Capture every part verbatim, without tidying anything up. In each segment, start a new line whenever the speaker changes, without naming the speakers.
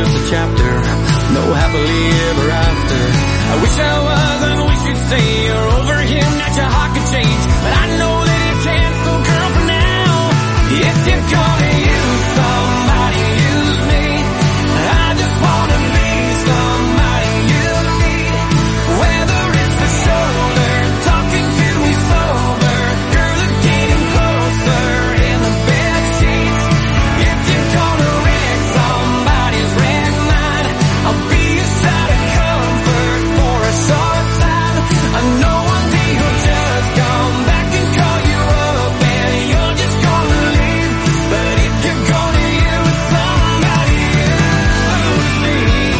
just a chapter, no happily ever after. I wish I was, and wish you'd say you're over him, that your heart could change, but I know that it can't, so girl, for now, if you're gonna use somebody, use me. I just wanna be somebody you need, whether it's the shoulder, talking to me sober, girl, or getting closer in the bed sheets. If you're gonna wreck somebody's wreck mine, I'll be a shot of comfort for a short time. I know one day you'll just come back and call you up, and you're just gonna leave. But if you're gonna use somebody, use me.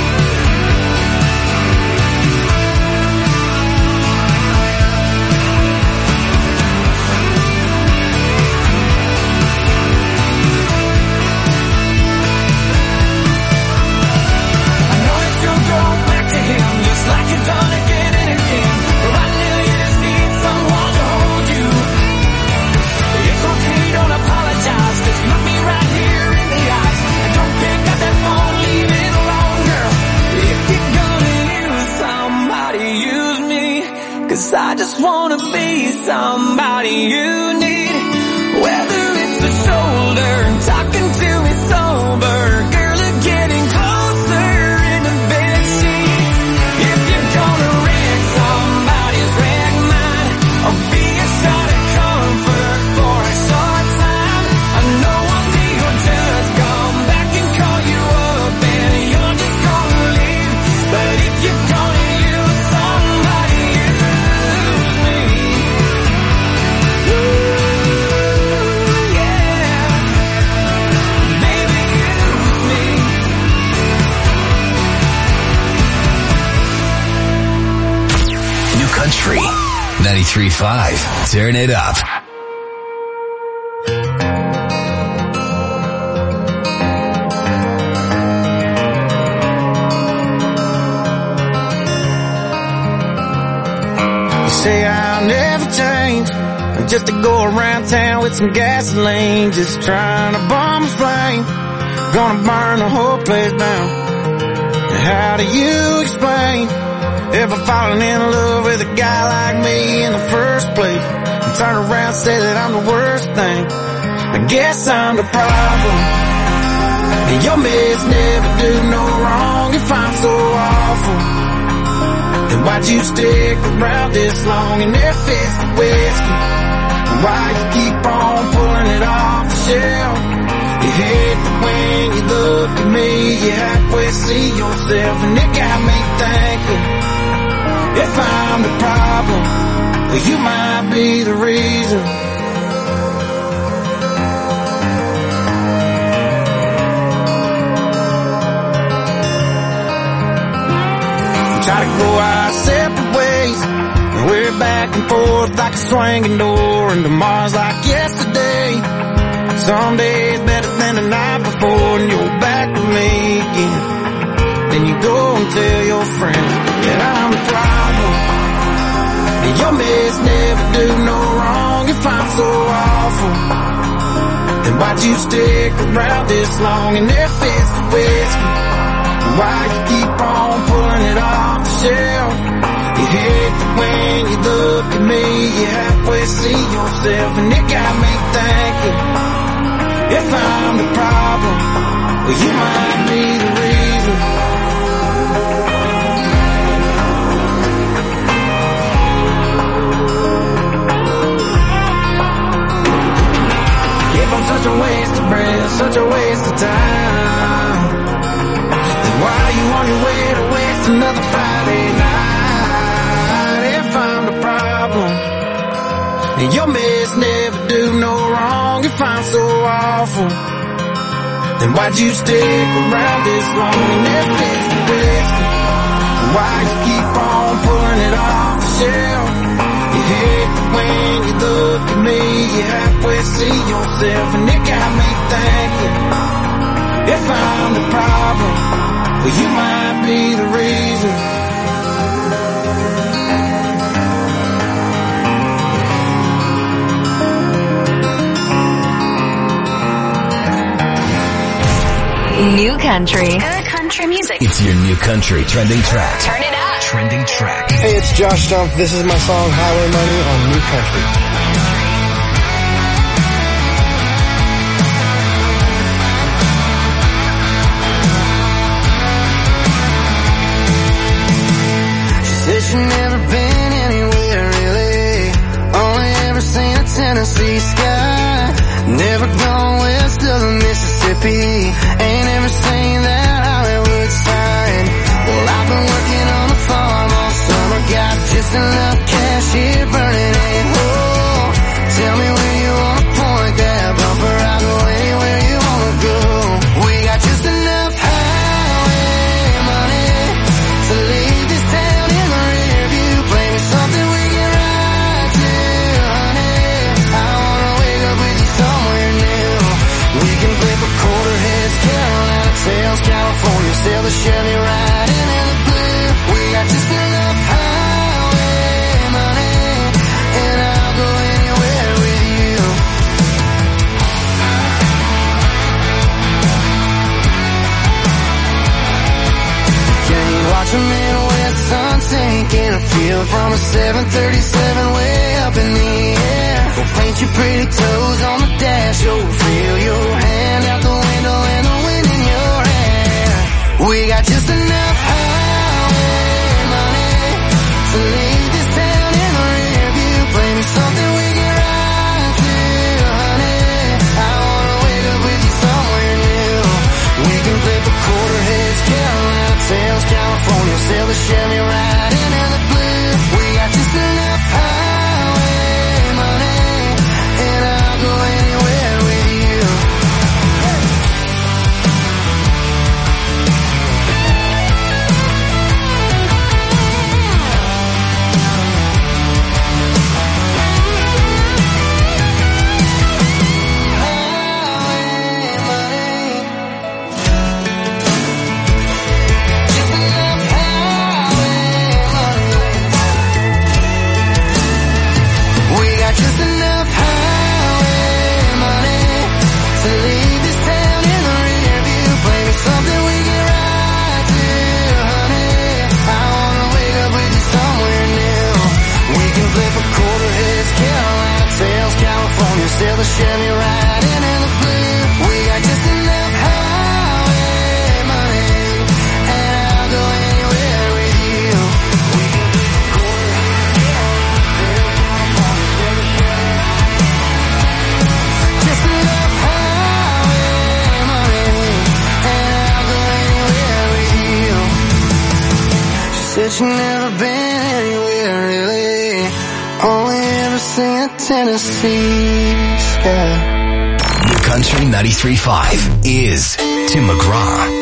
I know that you'll go back to him, just like you've done again and again. But right now you just need someone to hold you. It's okay, don't apologize, just look me right here in the eyes, and don't pick up that phone, leave it alone, girl. If you're gonna use somebody, use me, 'cause I just wanna be somebody you need, whether it's the shoulder, talking to me sober, girl, or getting closer in the bed sheets. If you're gonna wreck somebody's wreck mine, I'll be a shot of comfort for a short time. I know one day you'll just come back and call you up, and you're just gonna leave. But if you're gonna use somebody, use me. Ooh, yeah. Baby, use me.
New Country ninety-three point five. Turn it up.
You say I'll never change, I'm just to go around town with some gasoline, just trying to bomb a flame, gonna burn the whole place down. How do you explain ever falling in love with a guy like me in the first place, and turn around and say that I'm the worst thing? I guess I'm the problem, and your mess never do no wrong. If I'm so awful, then why'd you stick around this long? And if it's the whiskey, why you keep on pulling it off the shelf? You hate that when you look at me, you halfway see yourself, and it got me thinking, if I'm the problem, well, you might be the reason. We try to go our separate ways, and we're back and forth like a swinging door, and tomorrow's like yesterday. Some days better than the night before, and you're back with me again. Then you go and tell your friends that I'm the problem, and your mess never do no wrong. If I'm so awful, then why'd you stick around this long? And if it's the whiskey, why you keep on pulling it off the shelf? You hate that when you look at me, you halfway see yourself, and it got me thinking, if I'm the problem, well, you might be the reason. If I'm such a waste of breath, such a waste of time, then why are you on your way to waste another Friday night? If I'm the problem, and your mess never do no wrong. If I'm so awful, then why'd you stick around this long? And if it's the whiskey, why you keep on pulling it off the shelf? You hate that when you look at me, you halfway see yourself, and it got me thinking, if I'm the problem, well, you might be the reason.
New Country.
Good country.
country music.
It's your new country trending track.
Turn it up.
Trending track.
Hey, it's Josh Stump. This is my song Highway Money on New Country.
She's never been anywhere really, only ever seen a Tennessee sky. Never gone west of the Mississippi, ain't ever seen that Hollywood sign. Well, I've been working on the farm all summer, got just enough cash here burning a hole. Tell me where you wanna point that bumper, I'll go anywhere you wanna go. We got just enough highway money to leave this town in the rear view. Play me something we can ride to, honey. I wanna wake up with you somewhere new. We can flip a quarter heads, Carolina tails, California, sail the Chevy right into the blue. We got just enough highway money, and I'll go anywhere with you. Can you watch a Midwest sun sink in a field from a seven thirty-seven way up in the air? We'll paint your pretty toes on the dash, you'll feel your hand out the window and the wind in your hair. We got just enough highway money to leave this town in the rear view. Play me something we can ride to, honey. I wanna wake up with you somewhere new. We can flip a quarter heads, Carolina tails, California, sail the Chevy right into the blue. We got just enough highway money, and I'll go anywhere with you. Highway money, just enough highway money. We got just enough highway money to leave this town in the rear view. Play me something we can ride to, honey. I wanna wake up with you somewhere new. We can flip a quarter heads, Carolina tails, California, sail the Chevy right into the blue. We got just enough highway money, and I'll go anywhere with you. We can flip a quarter just enough highway money, and I'll go anywhere with you. She said she never been anywhere really, only ever seen a Tennessee sky.
New Country ninety-three point five is Tim McGraw.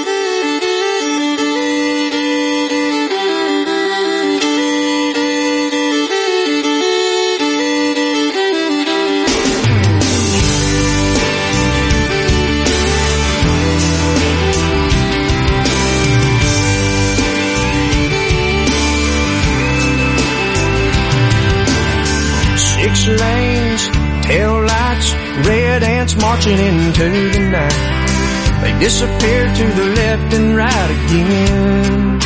Six lanes, tail lights, red ants marching into the night. They disappear to the left and right again.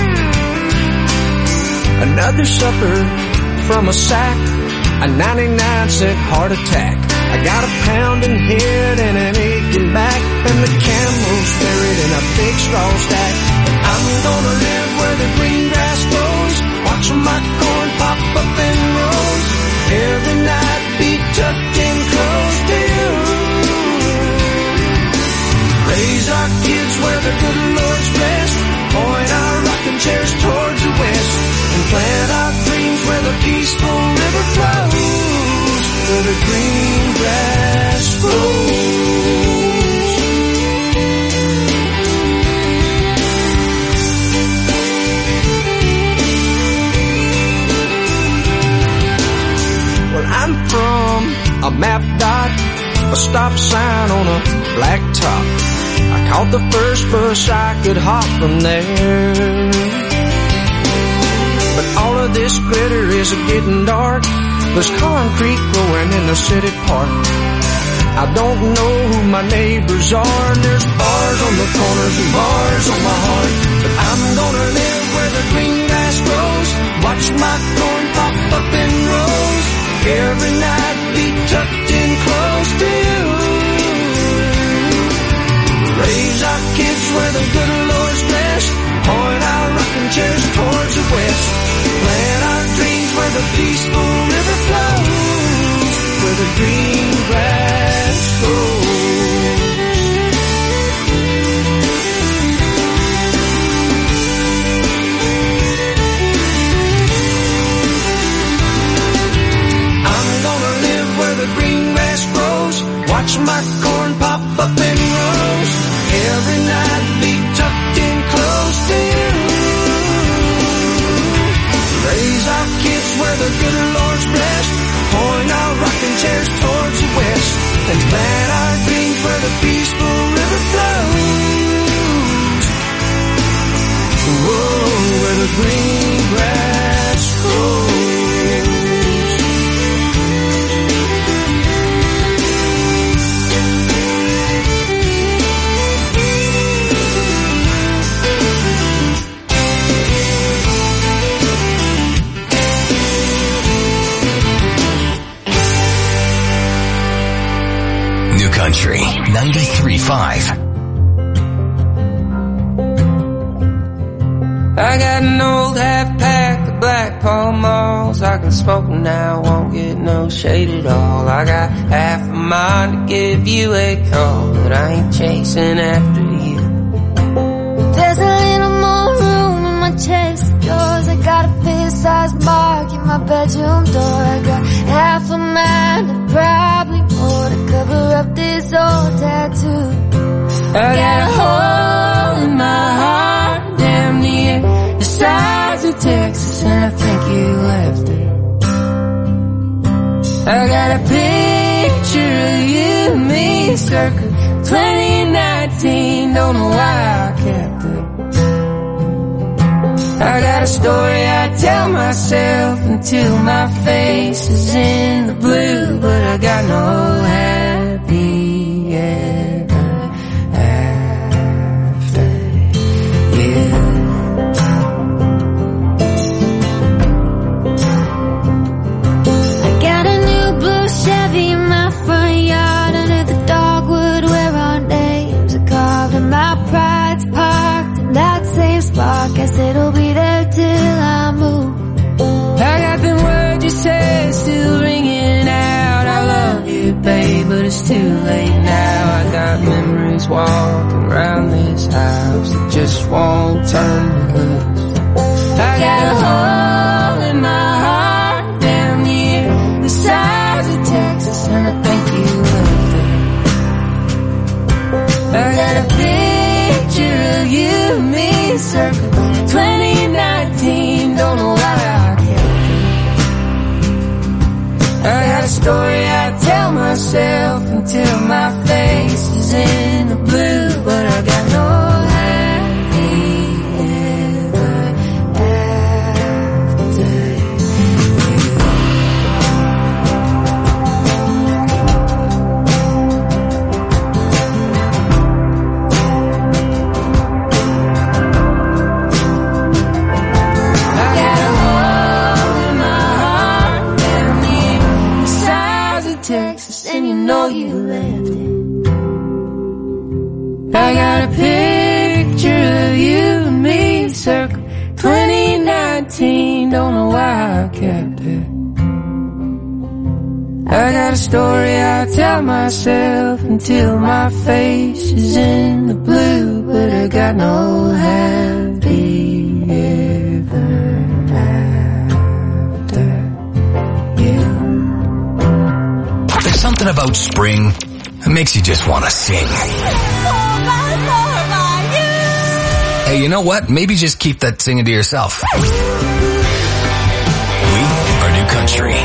Another supper from a sack, a ninety-nine cent heart attack. I got a pounding head and an aching back, and the camel's buried in a big straw stack. I'm gonna live where the green grass grows, watching my corn pop up in rows. Every night be tucked in close to you. Raise our kids where the good Lord's blessed, point our rocking chairs towards the west, and plant our dreams where the peaceful river flows, where the green grass grows. Well, I'm from a map dot, a stop sign on a black top. I caught the first bus I could hop from there. But all of this glitter is getting dark. There's concrete growing in the city park. I don't know who my neighbors are, and there's bars on the corners and bars on my heart. But I'm gonna live where the green grass grows, watch my corn pop up in rows, every night be tucked in close to you. Raise our kids where the good Lord's blessed, point our rocking chairs towards the west, plant our dreams where the peaceful river flows, where the green grass grows. I'm gonna live where the green grass grows, watch my corn pop up in rows, every night be tucked in close to you. Raise our kids where the good Lord's blessed, point our rocking chairs towards the west, and plant our dreams where the peaceful river flows. Whoa, where the green grass grows.
New Country ninety-three point five.
I got an old half pack of Black Pall Malls. I can smoke now, won't get no shade at all. I got half a mind to give you a call, but I ain't chasing after you.
There's a little more room in my chest of drawers. I got a fist-sized mark in my bedroom door. I got half a mind and probably more to cover up this old tattoo.
I got a hole in my heart, damn near the size of Texas, and I think you left it. I got a picture of you and me circa twenty nineteen, don't know why I kept it. I got a story I tell myself until my face is in the blue, but I got no happy ever after you.
I got a new blue Chevy in my front yard, under the dogwood where our names are carved, and my pride's parked in that same spot. Guess it'll be there till I move.
I got them words you said still ringing out. I love you, babe, but it's too late now. I got memories walking around this house that just won't turn me loose. I got a hole in my heart, damn near the size of Texas, and I think you left it. I got a picture of you and me circa twenty nineteen, don't know why I kept it. I got a story I tell myself until my face is in the blue, but I got no happy ever after you. I got a hole in my heart, damn near the size of Texas, and you know you left it. I got a picture of you and me circa twenty nineteen, don't know why I kept it. I got a story I tell myself until my face is in the blue, but I got no happy ever after you.
There's something about spring that makes you just want to sing. Hey, you know what? Maybe just keep that singing to yourself. We are New Country.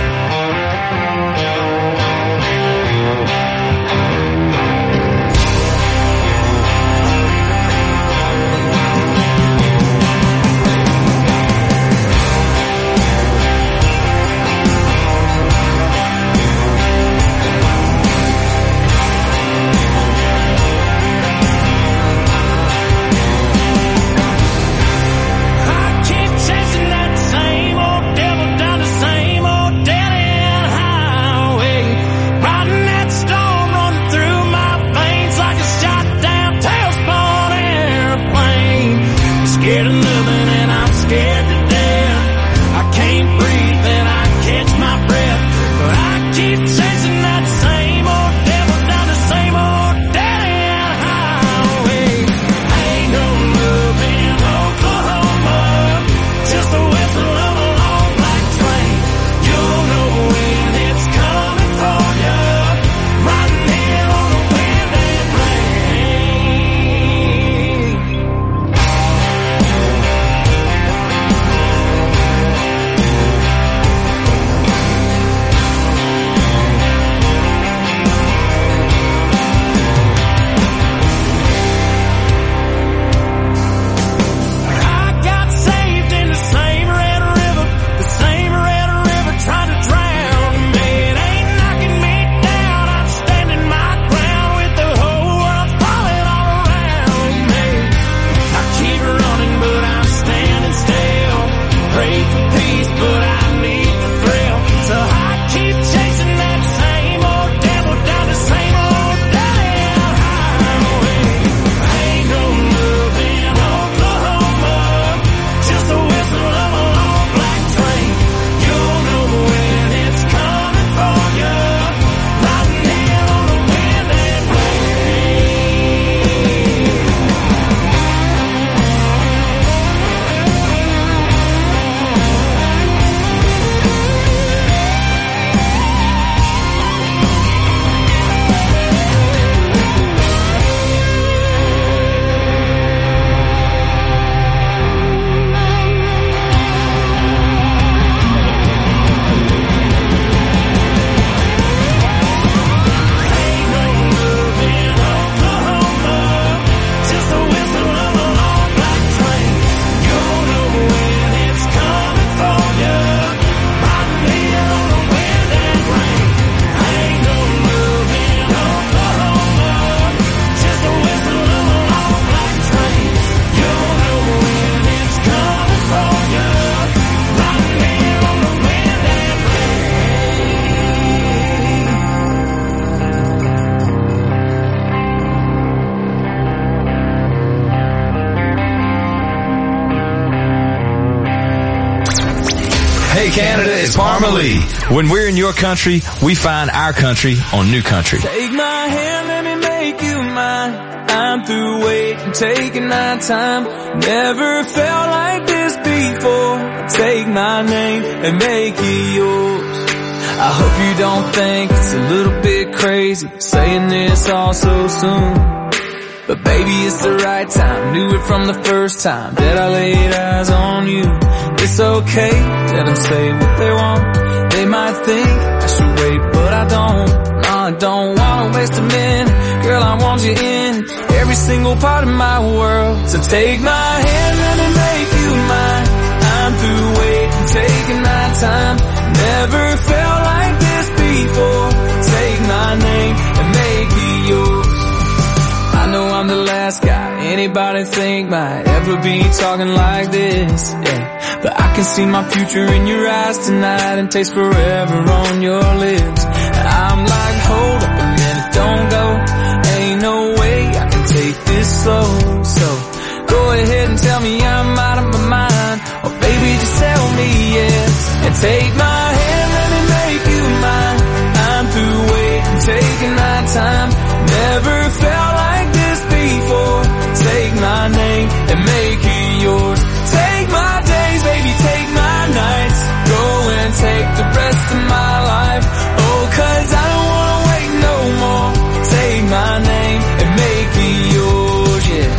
Hey Canada, it's Parmalee. When we're in your country, we find our country on New Country.
Take my hand, let me make you mine. I'm through waiting, taking my time. Never felt like this before. Take my name and make it yours. I hope you don't think it's a little bit crazy saying this all so soon. But baby, it's the right time. Knew it from the first time that I laid eyes on you. It's okay, let them say what they want. They might think I should wait, but I don't. No, I don't wanna waste a minute. Girl, I want you in every single part of my world. So take my hand, let me make you mine. I'm through waiting, taking my time. Never felt like this before. Take my name and make it yours. I know I'm the last guy anybody think might ever be talking like this, yeah. But I can see my future in your eyes tonight and taste forever on your lips. I'm like, hold up a minute, don't go. Ain't no way I can take this slow. So go ahead and tell me I'm out of my mind, or baby just tell me yes. And take my hand, let me make you mine. I'm through waiting, taking my time. Never felt like this before. Take my name and make it yours. Take my days, baby, take my nights. Go and take the rest of my life. Oh, cause I don't wanna wait no more. Take my name and make it yours, yeah.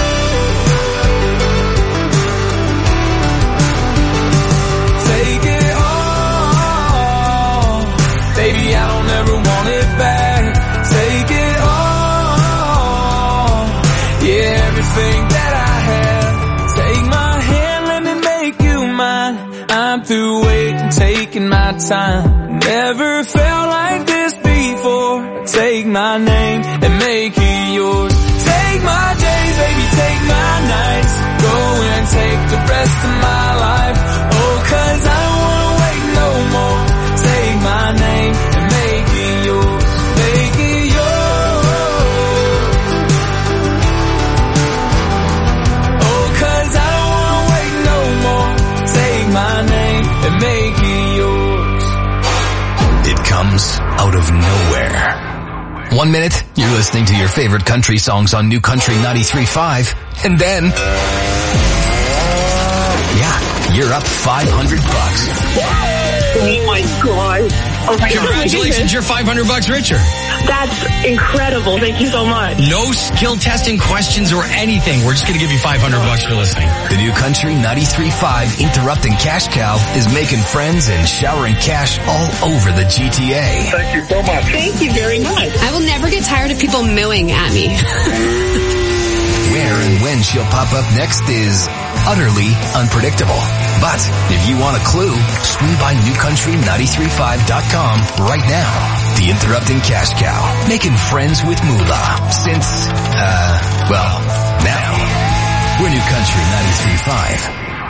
Take it all. Baby, I don't ever want it back. Take it all. Yeah, everything that I have. Take my hand, let me make you mine. I'm through waiting, taking my time. Never felt like this before. Take my name and make it yours. Take my days, baby, take my nights. Go and take the rest of my life. Oh, cause I don't wanna wait no more. Take my name and make it yours. Make it yours. Oh, cause I don't wanna wait no more. Take my name and make it yours.
It comes out of nowhere. One minute, you're listening to your favorite country songs on New Country ninety-three point five, and then, yeah, you're up five hundred bucks.
Oh my God. Oh my
Congratulations,
God.
you're five hundred bucks richer.
That's incredible. Thank you so much.
No skill testing questions or anything. We're just going to give you five hundred bucks for listening.
The New Country ninety-three point five Interrupting Cash Cow is making friends and showering cash all over the G T A.
Thank you so much. Thank you very much.
I will never get tired of people mooing at me.
Where and when she'll pop up next is utterly unpredictable. But if you want a clue, swing by new country ninety-three point five dot com right now. The Interrupting Cash Cow, making friends with Moolah since, uh, well, now. We're New Country ninety-three point five.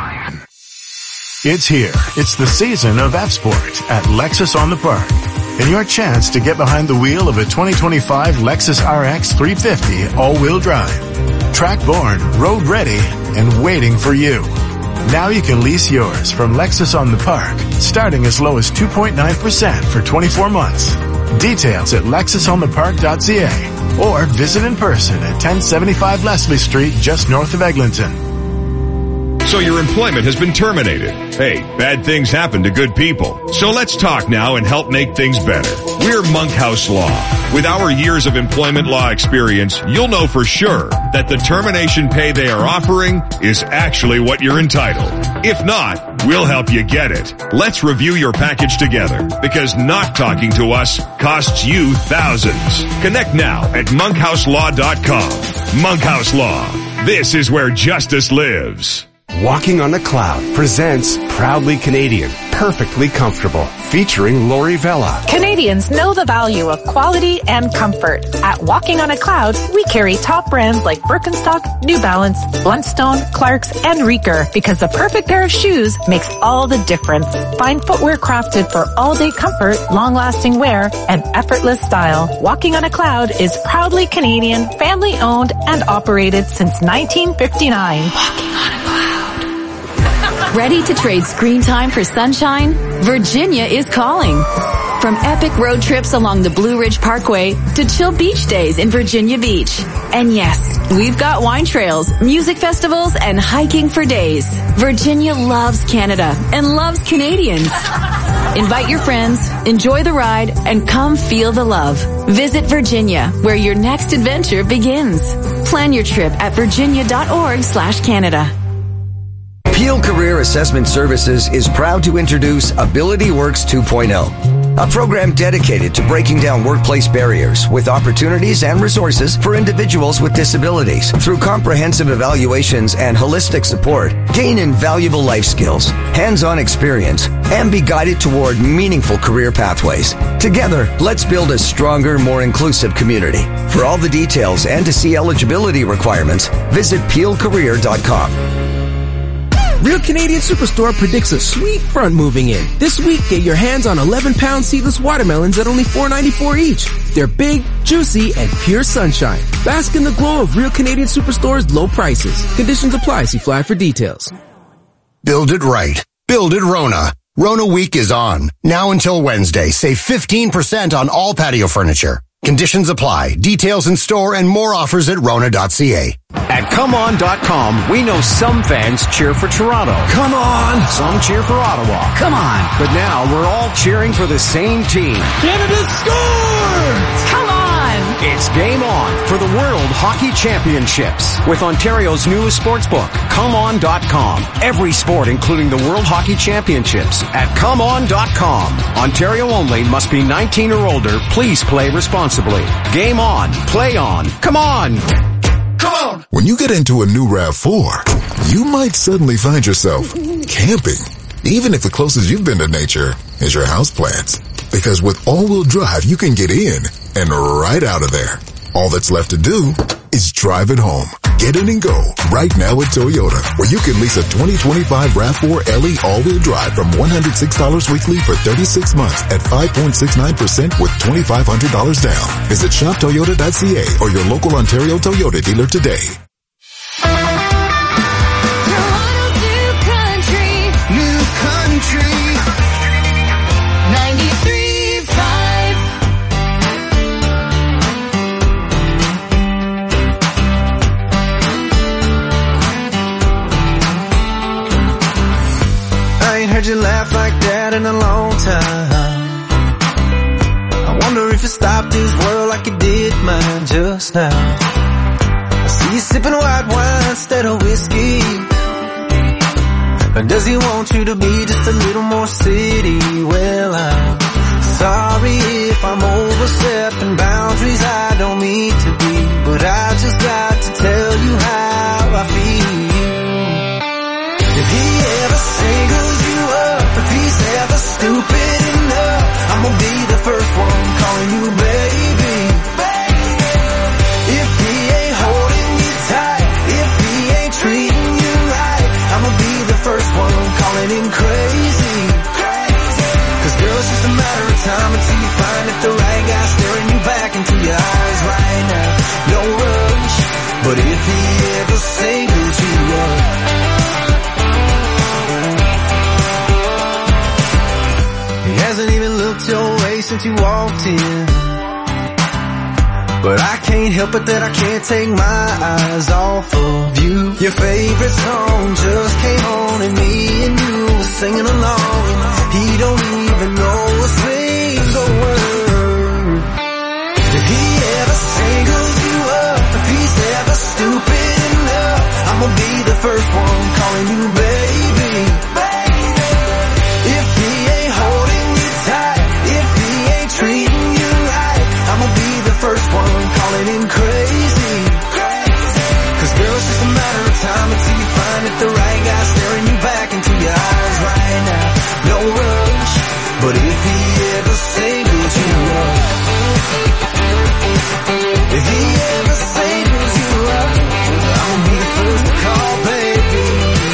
It's here. It's the season of F-Sport at Lexus on the Park. And your chance to get behind the wheel of a twenty twenty-five Lexus R X three fifty all-wheel drive. Track-born, road-ready, and waiting for you. Now you can lease yours from Lexus on the Park, starting as low as two point nine percent for twenty-four months. Details at lexus on the park dot c a or visit in person at ten seventy-five Leslie Street, just north of Eglinton.
So your employment has been terminated. Hey, bad things happen to good people. So let's talk now and help make things better. We're Monkhouse Law. With our years of employment law experience, you'll know for sure that the termination pay they are offering is actually what you're entitled. If not, we'll help you get it. Let's review your package together, because not talking to us costs you thousands. Connect now at monkhouse law dot com. Monkhouse Law. This is where justice lives.
Walking on a Cloud presents Proudly Canadian, Perfectly Comfortable, featuring Lori Vella.
Canadians know the value of quality and comfort. At Walking on a Cloud, we carry top brands like Birkenstock, New Balance, Bluntstone, Clarks, and Reeker, because the perfect pair of shoes makes all the difference. Find footwear crafted for all-day comfort, long-lasting wear, and effortless style. Walking on a Cloud is proudly Canadian, family-owned, and operated since nineteen fifty-nine. Walking on a Cloud.
Ready to trade screen time for sunshine? Virginia is calling. From epic road trips along the Blue Ridge Parkway to chill beach days in Virginia Beach. And yes, we've got wine trails, music festivals, and hiking for days. Virginia loves Canada and loves Canadians. Invite your friends, enjoy the ride, and come feel the love. Visit Virginia, where your next adventure begins. Plan your trip at virginia.org slash Canada.
Peel Career Assessment Services is proud to introduce AbilityWorks two point oh, a program dedicated to breaking down workplace barriers with opportunities and resources for individuals with disabilities. Through comprehensive evaluations and holistic support, gain invaluable life skills, hands-on experience, and be guided toward meaningful career pathways. Together, let's build a stronger, more inclusive community. For all the details and to see eligibility requirements, visit peel career dot com.
Real Canadian Superstore predicts a sweet front moving in. This week, get your hands on eleven pound seedless watermelons at only four ninety-four each. They're big, juicy, and pure sunshine. Bask in the glow of Real Canadian Superstore's low prices. Conditions apply. See flyer for details.
Build it right. Build it Rona. Rona Week is on. Now until Wednesday, save fifteen percent on all patio furniture. Conditions apply. Details in store and more offers at rona dot c a.
At come on dot com, we know some fans cheer for Toronto. Come on! Some cheer for Ottawa. Come on! But now we're all cheering for the same team. Canada scores! Come on! It's game on for the World Hockey Championships with Ontario's newest sportsbook, come on dot com. Every sport, including the World Hockey Championships, at come on dot com. Ontario only, must be nineteen or older. Please play responsibly. Game on. Play on. Come on!
Come on! When you get into a new RAV four, you might suddenly find yourself camping. Even if the closest you've been to nature is your houseplants. Because with all-wheel drive, you can get in and right out of there. All that's left to do is drive it home. Get in and go right now at Toyota, where you can lease a twenty twenty-five RAV four L E all-wheel drive from one hundred six dollars weekly for thirty-six months at five point six nine percent with twenty-five hundred dollars down. Visit shop toyota dot c a or your local Ontario Toyota dealer today.
Heard you laugh like that in a long time. I wonder if you stopped his world like you did mine just now. I see you sipping white wine instead of whiskey. Or does he want you to be just a little more city? Well, I'm sorry if I'm overstepping boundaries I don't mean to be, but I just got to tell you how I feel. If he ever singles you up, if he's ever stupid enough, I'm gonna be the first one calling you baby. If he ain't holding you tight, if he ain't treating you right, I'm gonna be the first one calling him crazy. Cause girl, it's just a matter of time until you find that the right guy staring you back into your eyes right now. No rush, but if he ever singles you up, hasn't even looked your way since you walked in. But I can't help it that I can't take my eyes off of you. Your favorite song just came on and me and you were singing along. He don't even know a single word. If he ever singles you up, if he's ever stupid enough, I'm gonna be the first one calling you baby. If he ain't holding you tight, if he ain't treating you right, I'm gonna be the first one calling him crazy. Cause girl, it's just a matter of time until you find that the right guy staring you back into your eyes right now. No rush, but if he ever singles you up, if he ever singles you up, I'm gonna be the first to call baby.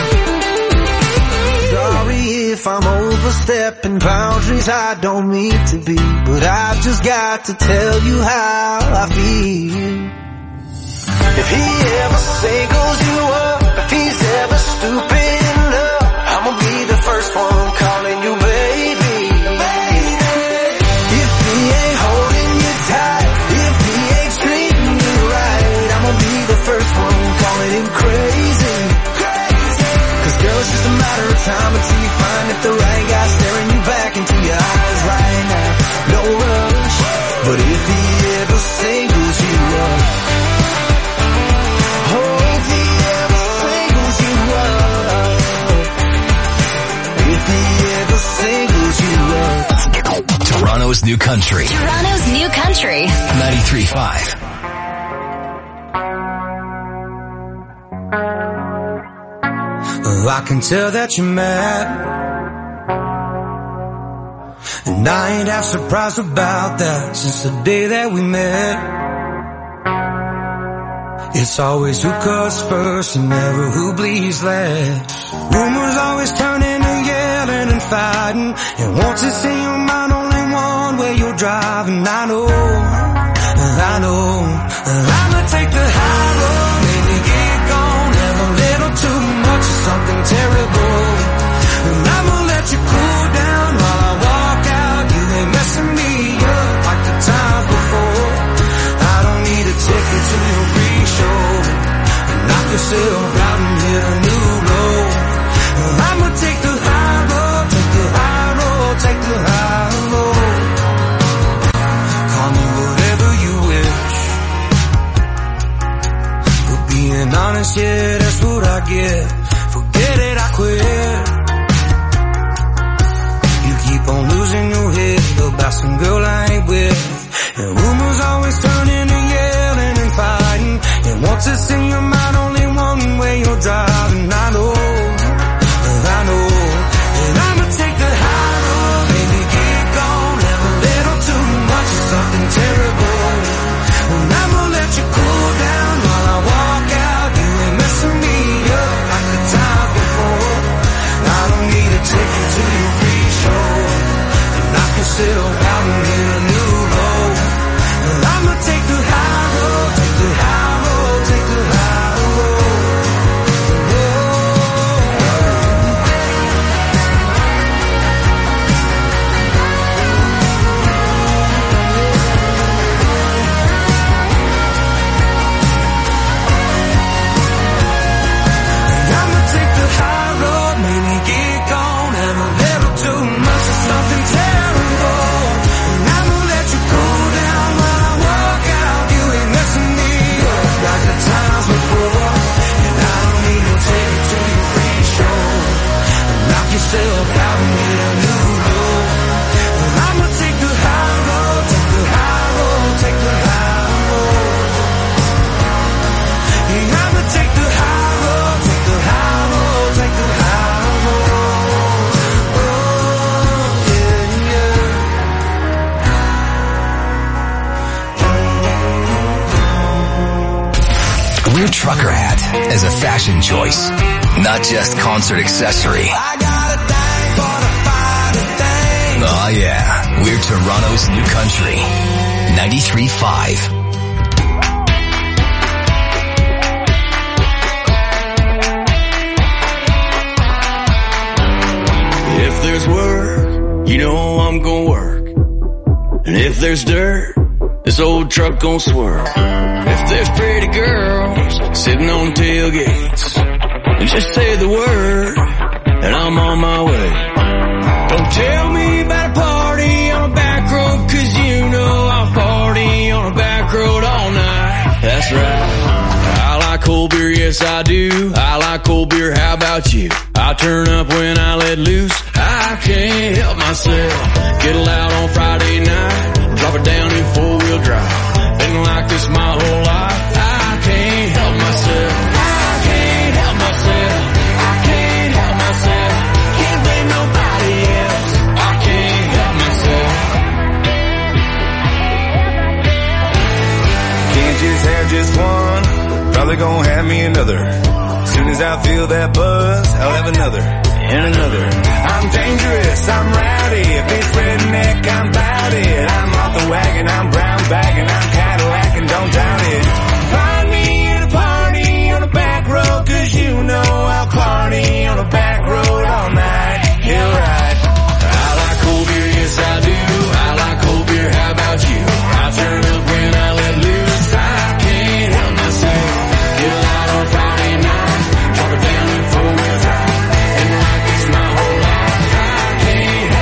Sorry if I'm overstepping boundaries I don't mean to be, but I just got to tell you how I feel. If he ever singles you up, if he's ever stupid enough, I'm gonna
you up.
Toronto's New Country.
Toronto's New Country.
ninety-three point five.
Oh, I can tell that you're mad, and I ain't half surprised about that since the day that we met. It's always who cuts first and never who bleeds last. Rumors always turn into yelling and fighting, and once it's in your mind only one way you're driving. I know, I know, I'ma take the high road, maybe get gone, have a little too much of something terrible, and I'ma let you cool down while I walk out. You ain't messing me up like the times before. I don't need a ticket to your free show. Knock yourself out and hit a new low. I'ma take the high road, take the high road, take the high road. Call me whatever you wish. For being honest, yeah, that's what I get. Forget it, I quit. You keep on losing your head about some girl I ain't with, and rumors always turn into yelling and fighting, and once it's in your mind only one way you're driving. I know, I know, and I'ma take the high road, baby, get gone, have a little too much of something terrible, and I'ma let you cool down while I walk out. You ain't messing me up like the times before. I don't need a ticket to your free show, and knock yourself out and hit a new low. And I'ma take the high road, take the high road, take the high road. And I'ma take the high road, maybe get gone, have a little too much of something terrible, and I'ma let you cool down while I walk out. You ain't messing me up like the times before, and I don't need no ticket to your free show. Knock yourself out and hit a new low. And I'ma take the high road, take the high road, take the high road. Yeah, I'ma take the high road, take the high road, take the high road. Oh, yeah, yeah.
Wear trucker hat as a fashion choice, not just concert accessory.
I got a thing for the fighting thing.
Oh yeah, we're Toronto's New Country, ninety-three point five.
If there's work, you know I'm gonna work. And if there's dirt, this old truck gon' swerve. If there's pretty girls sitting on tailgates, and just say the word, and I'm on my way. Don't tell me about a party on a back road, cause you know I'll party on a back road all night. That's right. I like cold beer, yes I do. I like cold beer, how about you? I turn up when I let loose. I can't help myself. Get loud on Friday night, drop it down in four-wheel drive. Been like this my whole life. I can't help myself. I can't help myself. I can't help myself. Can't blame nobody else. I can't help myself.
Can't just have just one. Probably gonna have me another. Soon as I feel that buzz, I'll have another and another. I'm dangerous, I'm rowdy. If it's redneck, I'm bout it. I'm off the wagon, I'm brown bagging, I'm Cadillac and don't doubt it. Find me at a party on a back road, cause you know I'll party on a back road all night. Yeah, right.
I like cold beer, yes I do. I like cold beer, how about you? I turn up when I let loose. I can't help myself. Get loud on Friday night, drop it down in four-wheel drive. And like this my whole life, I can't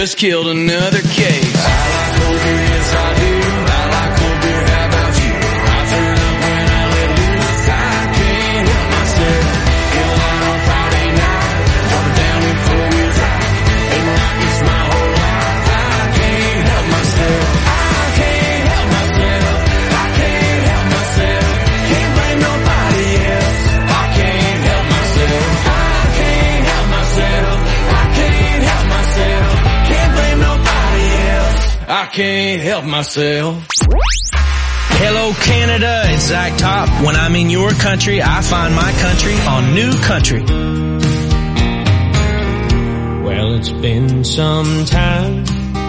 just killed another case. I like cold beer, yes I do. I like cold beer, how about you? I turn up when I let loose. I can't help myself. Get out on Friday night, drop it down and four wheels drive. And like it's my whole life. I can't help myself. I can't help myself. I can't help myself. Can't blame nobody else. I can't help myself. I can't help myself. I can't help myself. Can't blame nobody else. I can't help myself.
Hello Canada, it's Zach Top. When I'm in your country, I find my country on New Country.
Well, it's been some time.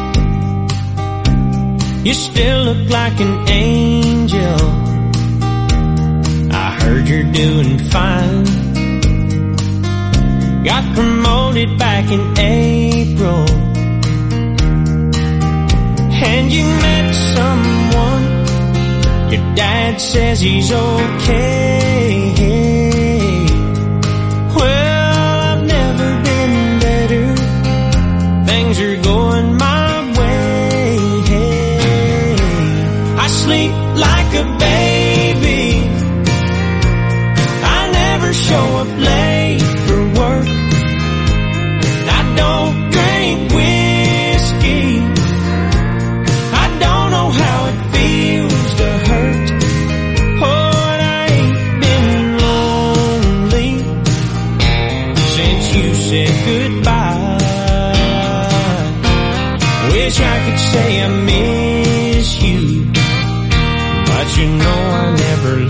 You still look like an angel. I heard you're doing fine. Got promoted back in April. And you met someone. Your dad says he's okay. Well, I've never been better. Things are going my way. I sleep like a baby. I never show up late for work. I don't drink whiskey. I don't know how it feels to hurt. Oh, and I ain't been lonely since you said goodbye. Wish I could say I miss you, but you know I never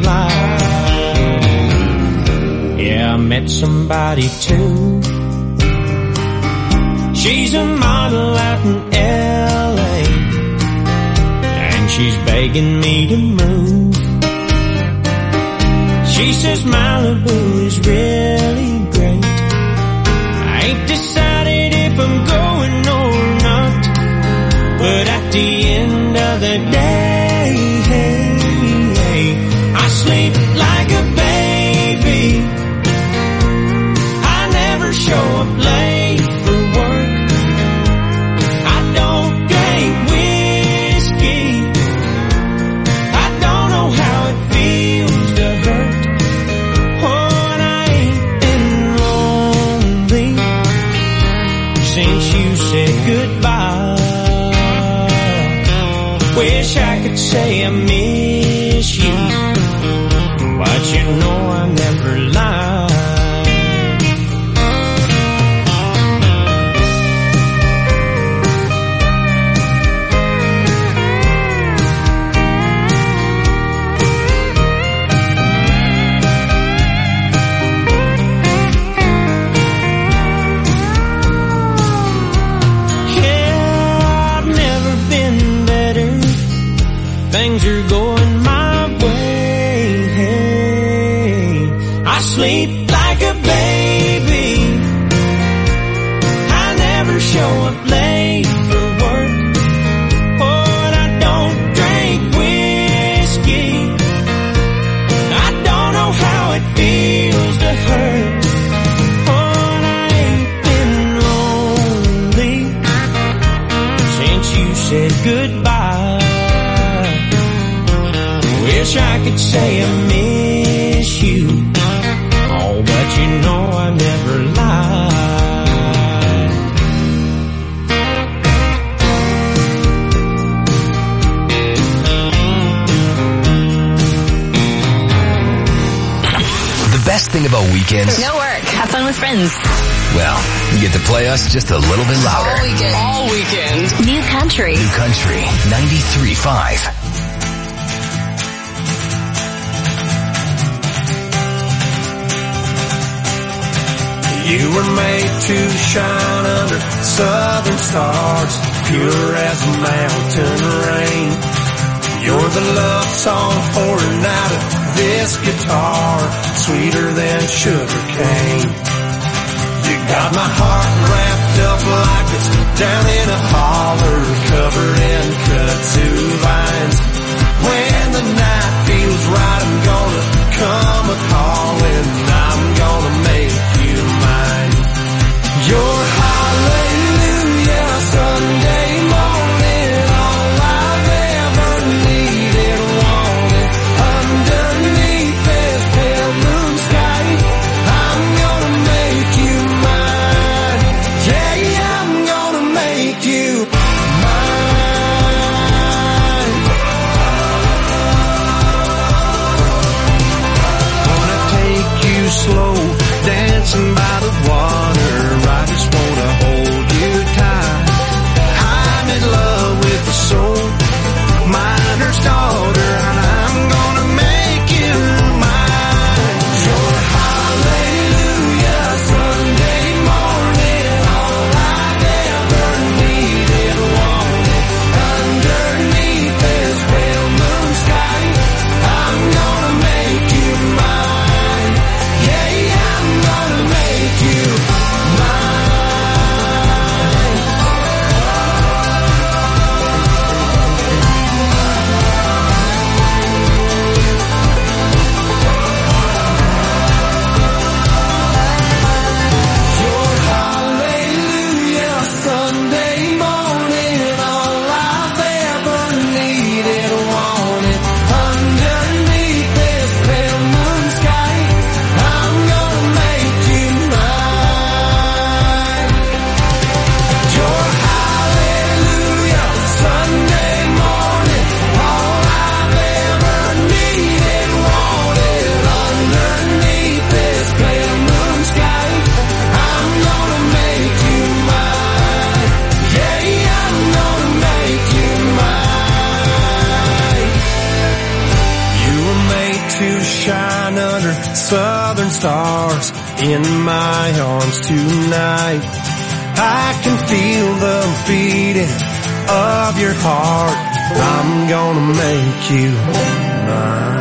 lie. Yeah, I met somebody too. She's a model out in L A, and she's begging me to move. She says Malibu is really great. I ain't decided if I'm going or not, but at the end of the day, I sleep like a baby. I never show up late for work. I don't drink whiskey. I don't know how it feels to hurt. Oh, and I ain't been lonely since you said goodbye. Wish I could say I miss you, but you know I never lie. Things are going my way. I sleep like a baby. I never show up late for work. Oh, and I don't drink whiskey. I don't know how it feels to hurt. Oh, and I ain't been lonely since you said goodbye. Wish I could say I miss you. Oh, but you know I never lie.
The best thing about weekends?
No work. Have fun with friends.
Well, you get to play us just a little bit louder.
All weekend. All weekend. New Country.
New Country ninety-three point five.
You were made to shine under southern stars, pure as mountain rain. You're the love song pouring out of this guitar, sweeter than sugar cane. You got my heart wrapped up like it's down in a holler, covered in kudzu vines. When the night feels right, I'm gonna come a-calling, I'm gonna make you mine. Your hallelujah, son dancing by the water, I just wanna hold you tight. I'm in love with the soul miner's daughter, and I'm gonna make you mine. Your hallelujah Sunday morning, all I've ever needed, wanted, underneath this pale moon sky. I'm gonna make you mine. Yeah, I'm gonna make you mine. Your hallelujah Sunday morning, all I've ever needed, wanted, underneath this pale moon sky. I'm gonna make you mine. Your hallelujah Sunday morning, all I've ever needed, wanted, underneath this pale moon sky. I'm gonna make you mine. Yeah, I'm gonna make you mine. You were made to shine under southern stars in my arms tonight. I can feel the beating of your heart. I'm gonna make you mine.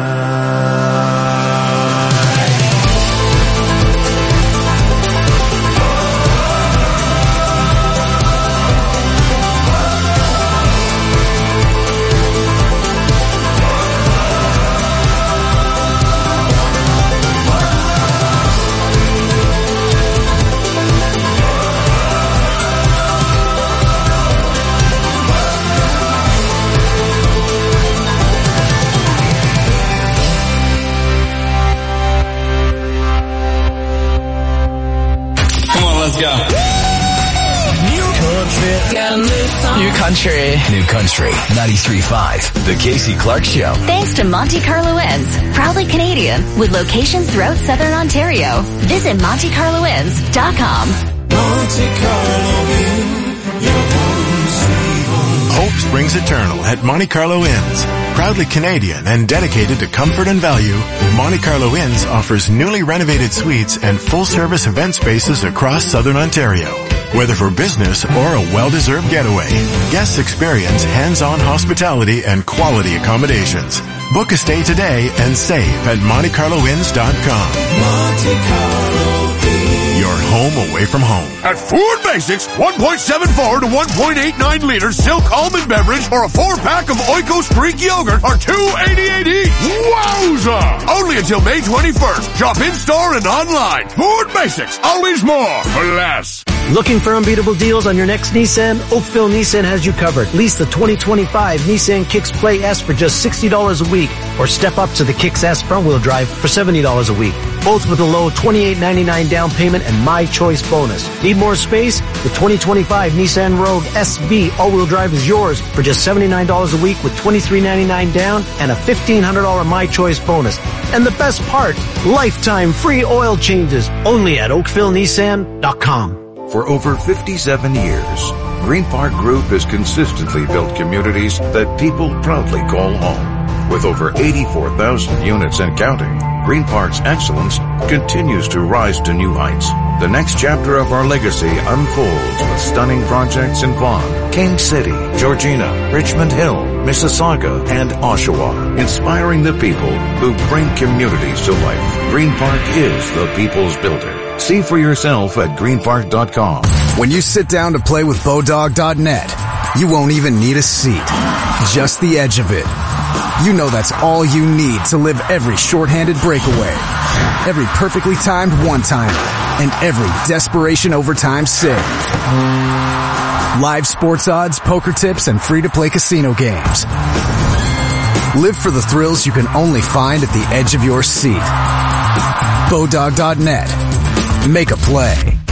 Come on, let's go.
New country.
New Country ninety-three point five. The Casey Clark Show.
Thanks to Monte Carlo Inns, proudly Canadian, with locations throughout Southern Ontario. Visit Monte Carlo Inns dot com.
Monte Carlo Inn, your home sweet home.
Hope springs eternal at Monte Carlo Inns. Proudly Canadian and dedicated to comfort and value, Monte Carlo Inns offers newly renovated suites and full-service event spaces across Southern Ontario. Whether for business or a well-deserved getaway, guests experience hands-on hospitality and quality accommodations. Book a stay today and save at Monte Carlo Inns dot com.
Monte Carlo Inn.
Your home away from home.
At Ford Basics, one point seven four to one point eight nine liter Silk Almond Beverage or a four-pack of Oikos Greek Yogurt are two eighty-eight each. Wowza! Only until May twenty-first. Shop in-store and online. Ford Basics, always more for less.
Looking for unbeatable deals on your next Nissan? Oakville Nissan has you covered. Lease the twenty twenty-five Nissan Kicks Play S for just sixty dollars a week, or step up to the Kicks S front-wheel drive for seventy dollars a week. Both with a low twenty-eight ninety-nine down payment and My Choice bonus. Need more space? The twenty twenty-five Nissan Rogue S V all-wheel drive is yours for just seventy-nine dollars a week with twenty-three ninety-nine down and a fifteen hundred dollars My Choice bonus. And the best part, lifetime free oil changes only at Oakville Nissan dot com.
For over fifty-seven years, Green Park Group has consistently built communities that people proudly call home. With over eighty-four thousand units and counting, Green Park's excellence continues to rise to new heights. The next chapter of our legacy unfolds with stunning projects in Vaughan, King City, Georgina, Richmond Hill, Mississauga, and Oshawa, inspiring the people who bring communities to life. Green Park is the people's builder. See for yourself at green park dot com.
When you sit down to play with Bodog dot net, you won't even need a seat. Just the edge of it. You know that's all you need to live every shorthanded breakaway, every perfectly timed one-timer, and every desperation overtime save. Live sports odds, poker tips, and free-to-play casino games. Live for the thrills you can only find at the edge of your seat. Bodog dot net. Make a play.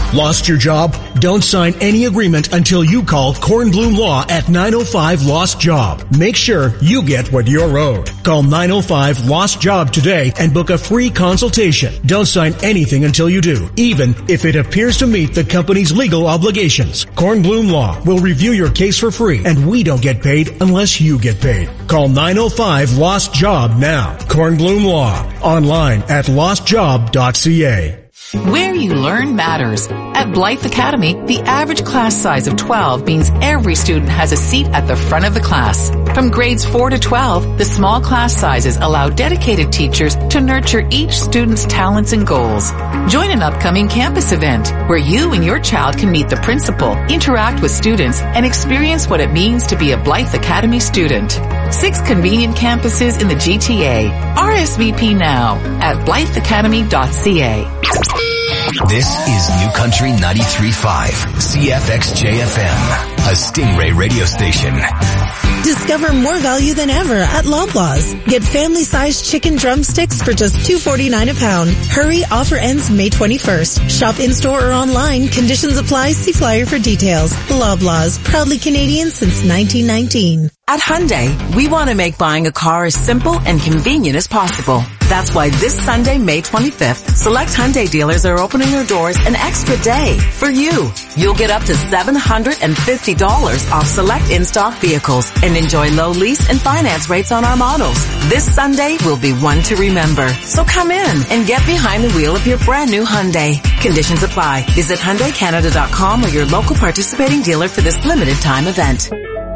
Lost your job? Don't sign any agreement until you call Kornblum Law at nine oh five Lost Job. Make sure you get what you're owed. Call nine oh five Lost Job today and book a free consultation. Don't sign anything until you do, even if it appears to meet the company's legal obligations. Kornblum Law will review your case for free, and we don't get paid unless you get paid. Call nine oh five Lost Job now. Kornblum Law. Online at lost job dot c a.
Where you learn matters. At Blythe Academy, the average class size of twelve means every student has a seat at the front of the class. From grades four to twelve, the small class sizes allow dedicated teachers to nurture each student's talents and goals. Join an upcoming campus event where you and your child can meet the principal, interact with students, and experience what it means to be a Blythe Academy student. Six convenient campuses in the G T A. R S V P now at blythe academy dot c a.
This is New Country ninety-three point five, C F X J F M, a Stingray radio station.
Discover more value than ever at Loblaws. Get family-sized chicken drumsticks for just two forty-nine a pound. Hurry, offer ends May twenty-first. Shop in-store or online. Conditions apply. See flyer for details. Loblaws, proudly Canadian since nineteen nineteen.
At Hyundai, we want to make buying a car as simple and convenient as possible. That's why this Sunday, May twenty-fifth, select Hyundai dealers are opening their doors an extra day for you. You'll get up to seven hundred fifty dollars off select in-stock vehicles and enjoy low lease and finance rates on our models. This Sunday will be one to remember. So come in and get behind the wheel of your brand new Hyundai. Conditions apply. Visit Hyundai Canada dot com or your local participating dealer for this limited time event.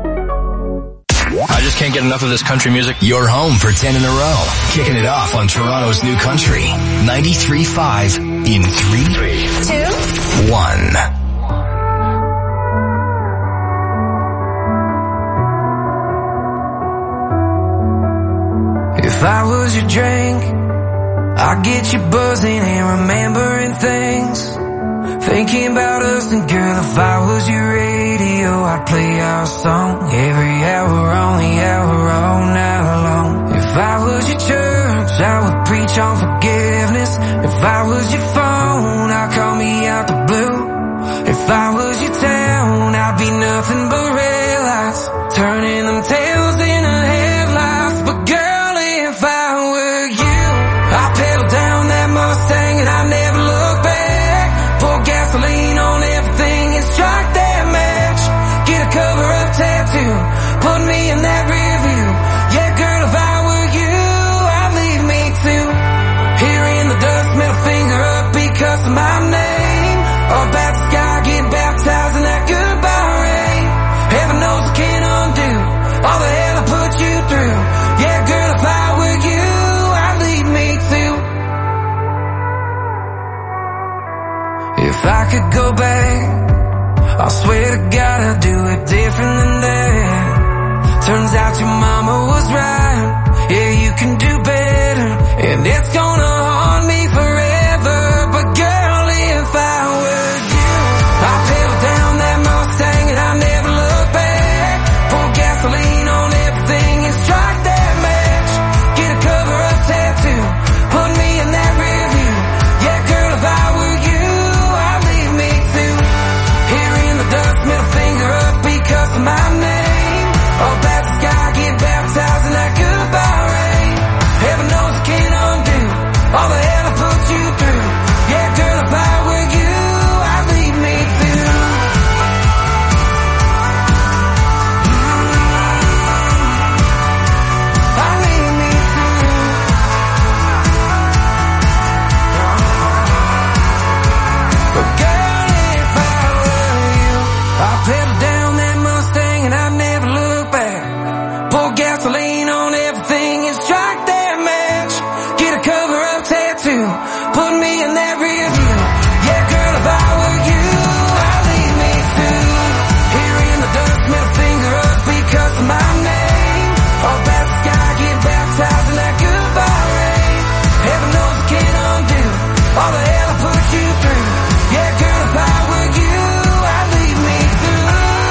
I just can't get enough of this country music.
You're home for ten in a row. Kicking it off on Toronto's New Country. ninety-three point five in three, two, one.
If I was your drink, I'd get you buzzing and remembering things. Thinking about us, and girl, if I was your radio, I'd play our song every hour, on the hour, all night long. If I was your church, I would preach on forgiveness. If I was your phone, I'd call me out the blue. If I was your town, I'd be nothing but red lights, turning them tails into headlights. But girl, if I were you, I'd pedal down that Mustang and I'd never look back. Pour gasoline on everything and strike that match. Get a cover-up tattoo, put me in that rear view. Yeah, girl, if I were you, I'd leave me too. Here in the dust, middle finger up because of my name. Up at the sky, get baptized in that goodbye rain. Heaven knows I can't undo all the hell I put you through. Yeah, girl, if I were you, I'd leave me too. If I could go back, I swear to God I'd do it different than that. Turns out your mama was right. Yeah, you can do better, and it's gonna haunt me forever. But girl, if I were you, I'd pedal down that Mustang and I'd never look back. Pour gasoline on everything and strike that match. Get a cover-up tattoo, put me in that rear view. Yeah, girl, if I were you, middle finger up because of my name. Up at the sky, get baptized in that goodbye rain. Heaven knows I can't undo all the hell I put you through. Yeah, girl, if I were you, I'd leave me too. I'd leave me too. But girl, if I were you, I'd pedal down that Mustang and I'd never look back. Pour gasoline on everything and strike that match. Get a cover-up tattoo, put me in that rear view. Yeah, girl, if I were you, I'd leave me too. Here in the dust, middle finger up because of my name. Up at the sky, get baptized in that goodbye rain. Heaven knows I can't undo all the hell I put you through. Yeah, girl, if I were you, I'd leave me through.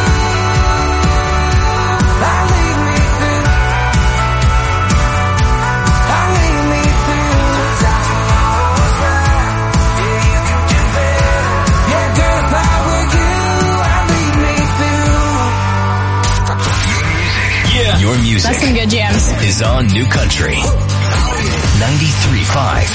I'd leave me through. I'd leave me through.
is on New Country ninety-three point five.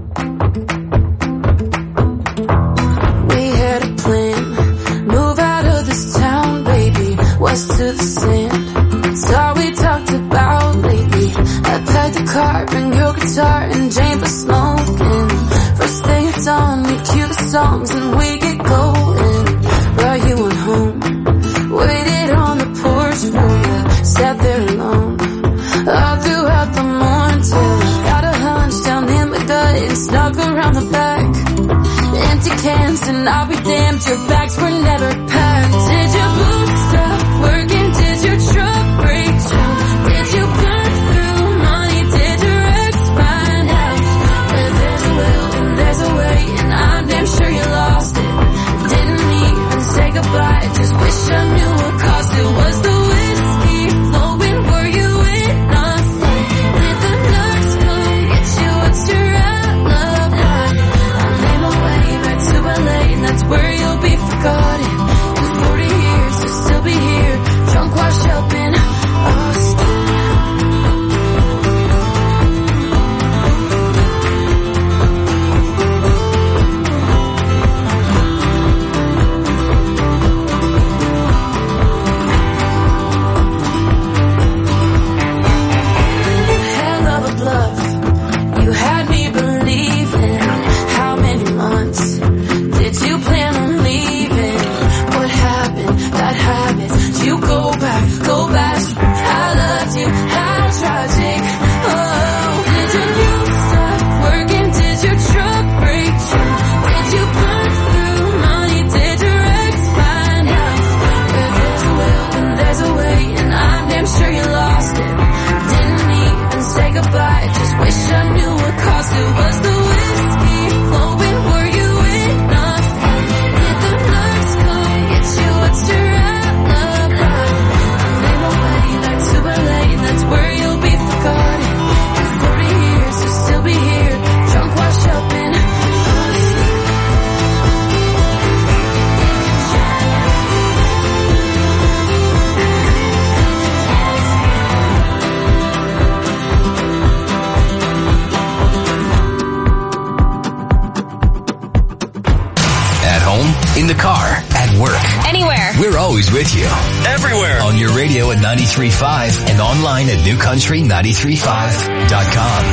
We had a plan, move out of this town, baby, west to the sand. It's all we talked about lately. I packed the car, bring your guitar, and Jane for smoking. First thing it's on, we cue the songs and we get going. But you went home, waited on the porch for you, sat there alone all throughout the morning till I got a hunch down in my gut and snuck around the back. Empty cans and I'll be damned, your bags were never packed. Did your boots stop working? Did your truck break down? Did you burn through money? Did your ex find out? Where there's a will and there's a way, and I'm damn sure you lost it. Didn't even say goodbye, just wish I knew what caused it. Was the whiskey flowing? Were you in a fight? Did the nurse come get you? What's your alibi? I made my way back to L A, and that's where you'll be forgotten. In forty years, you'll still be here, drunk, washed up in Austin. Hell of a bluff, you had me believing. How many months did you plan on leaving? What happened? That habit. You go back, go back. I loved you. How tragic. Oh, did your youth stop working? Did your truck break down? Did you burn through money? Did your ex find out? Where there's a will and there's a way, and I'm damn sure you lost it. Didn't even say goodbye, just wish I knew what caused it. Was the whiskey flowing? Were you in a fight? Did the nurse come get you? What's your alibi? I made my way back to L A, and that's where you'll be forgotten. In forty years, you'll still be here, drunk, washed up in Austin.
At home, in the car, at work.
Anywhere.
We're always with you.
Everywhere.
On your radio at ninety-three point five and online at new country ninety-three point five dot com.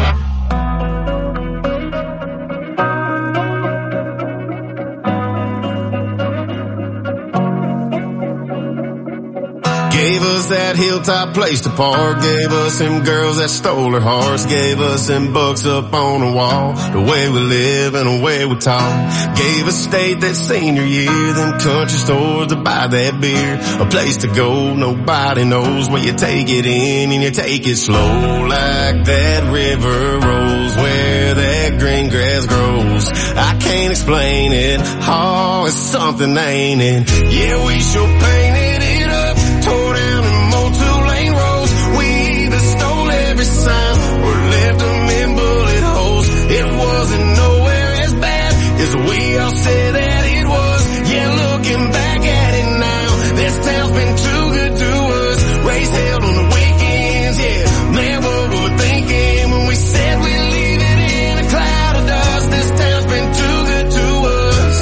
Gave us that hilltop place to park. Gave us them girls that stole our hearts. Gave us them books up on the wall. The way we live and the way we talk. Gave us state that senior year. Them country stores to buy that beer. A place to go, nobody knows where you take it in and you take it slow. Like that river rolls where that green grass grows. I can't explain it. Oh, it's something, ain't it? Yeah, we sure painted it up. Tore down and mowed two-lane roads. We either stole every sign or left them in bullet holes. It wasn't nowhere as bad as we all said that it was. Yeah, looking back at it now, this town's been too good to us. Race held on the weekends, yeah. Man, what we were thinking when we said we'd leave it in a cloud of dust. This town's been too good to us.